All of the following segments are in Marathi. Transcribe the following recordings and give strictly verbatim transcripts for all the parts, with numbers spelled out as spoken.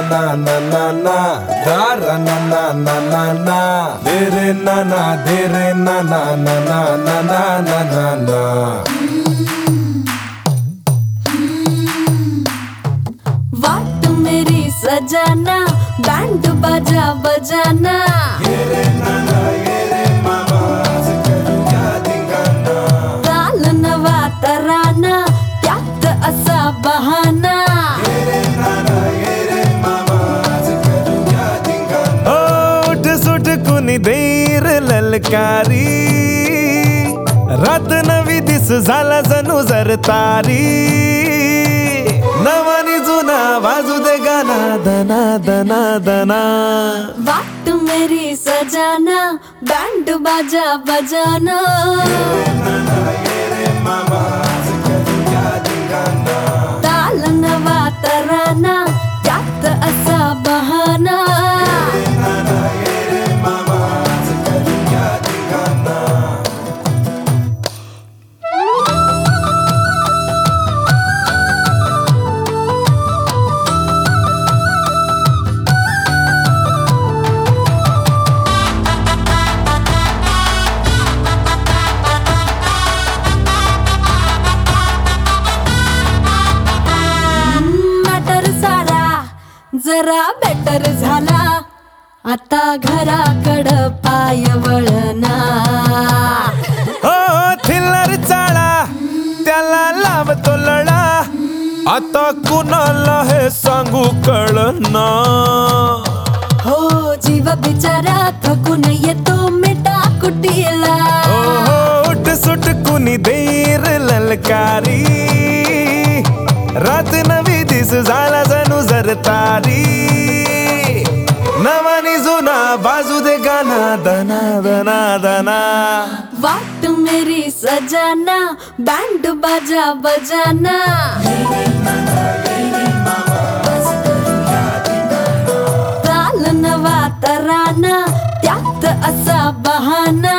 na na na na, da ra na na na na na, de re na na, de re na na na na na na na na na. वाट मेरी सजाना, बैंड बाजा बजाना. ये रे नाना ये रे मामा, आज करू क्या धिंगाणा. ताल नवा तराना, त्यात असा बहाना. ये रे नाना ये रे मामा, आज करू क्या धिंगाणा. ओ उठ सुट कुणी देर ललकारी, रात नवी दिस झाला जणू जरतारी. नवानी जुना वाजू दे गाना, दना दना दना. वाट मेरी सजाना, बैंड बाजा बजाना. ताल नवा तराना, त्यात असा बहाना. जरा बेटर झाला, आता घराकडं पाय वळना. हो थिल्लर चाळा, त्याला लावतो लळा, आता कुणाला हे सांगू कळना. हो जीव बिचारा थकून येतो मिठा कुटीला. हो हो उठ सुट कुणी देर ललकारी, रात नवी दिस झाला जणू जरतारी. नवानी जुना बाजू दे गाना, दना दना दना. वाट मेरी सजाना, बैंड बाजा बजाना. ताल नवा तराना, त्यात असा बहाना.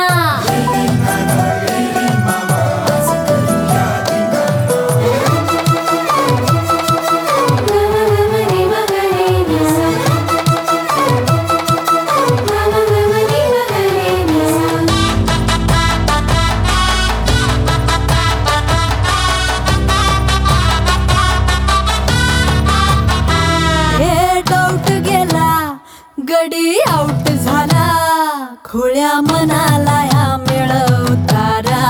गडी आउट झाला, खुळ्या मनाला ह्या मिळवतारा.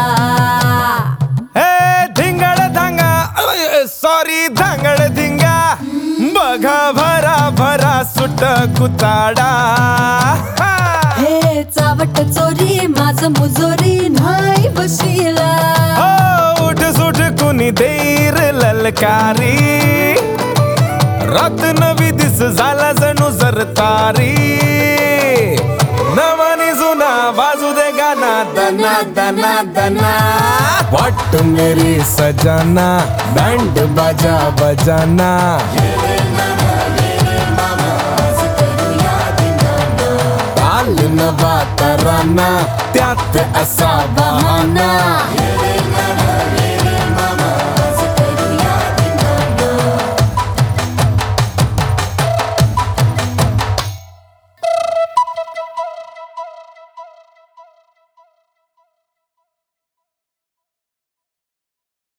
हे धिंगड धांगा, सॉरी धांगड धिंगा, बघा भरा भरा सुट कुताडा. हे चावट चोरी माझ मुजोरी नाही बशीला. हो उठ सुट कुणी देर ललकारी, रात नवी दिस झाला जणू जरतारी. नवानी जुना बाजू दे गाना, दना दना दना. वाट मेरी सजाना, बैंड बाजा बजाना. ताल नवा तराना, त्यात असा बहाना.